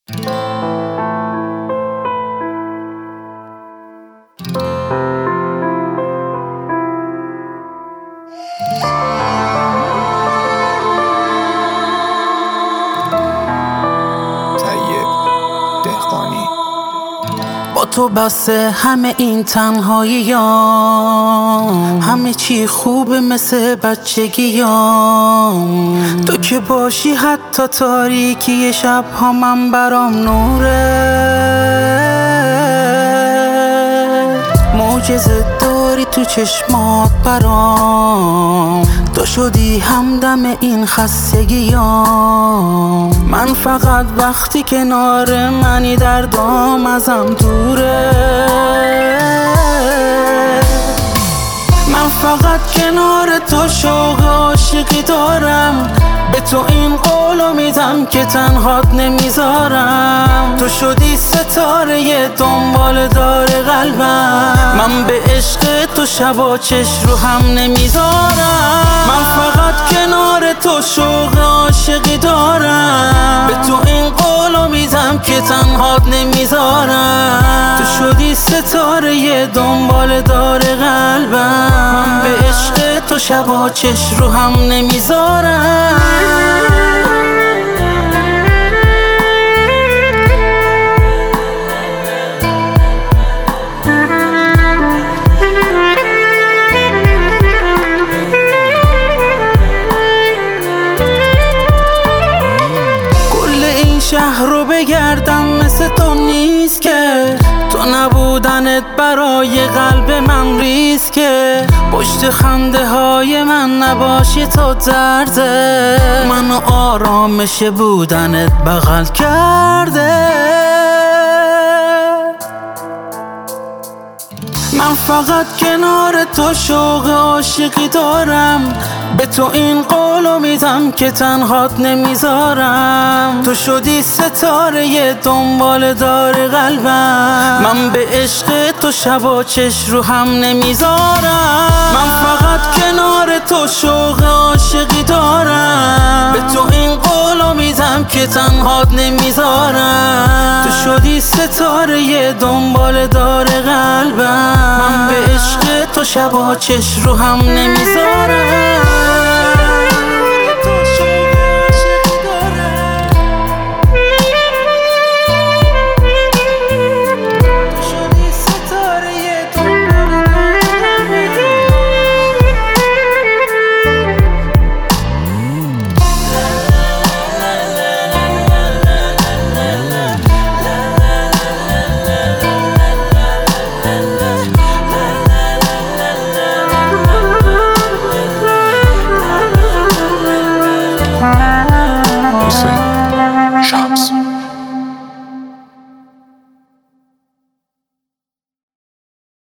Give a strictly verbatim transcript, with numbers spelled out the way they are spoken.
با تو بسه همه این تنهاییام، همه چی خوبه مثل بچگیام. تو که باشی حتی تاریکی شب ها من برام نوره. معجزه داری تو چشمات برام، تو شدی همدم این خستگیام. من فقط وقتی کنار منی دردام ازم دوره. من فقط کنار تو شوق عاشقی دارم، به تو این قولو میدم که تنهات نمیذارم. تو شدی ستاره دنبال دار قلبم، من به عشق تو شبا چش رو هم نمیذارم. من فقط کنار تو شوق عاشقی دارم، به تو این قولو میدم که تنهات نمیذارم. تو شدی ستاره دنبال دار قلبم، من به عشق تو شبا چش رو هم نمیذارم. شهر رو بگردم مثل تو نیست که، تو نبودنت برای قلب من ریسکه. پشت خنده های من نباشی تو درده، منو آرامش بودنت بغل کرده. من فقط کنار تو شوق عاشقی دارم، به تو این قولو میدم که تنهات نمیذارم. تو شدی ستاره دنبال دار قلبم، من به عشق تو شبا چش رو هم نمیذارم. من فقط کنار تو شوق عاشقی دارم، به تو این قولو میدم که تنهات نمیذارم. تو شدی ستاره دنبال دار قلبم، من به عشق تو شبا چش رو هم نمیذارم.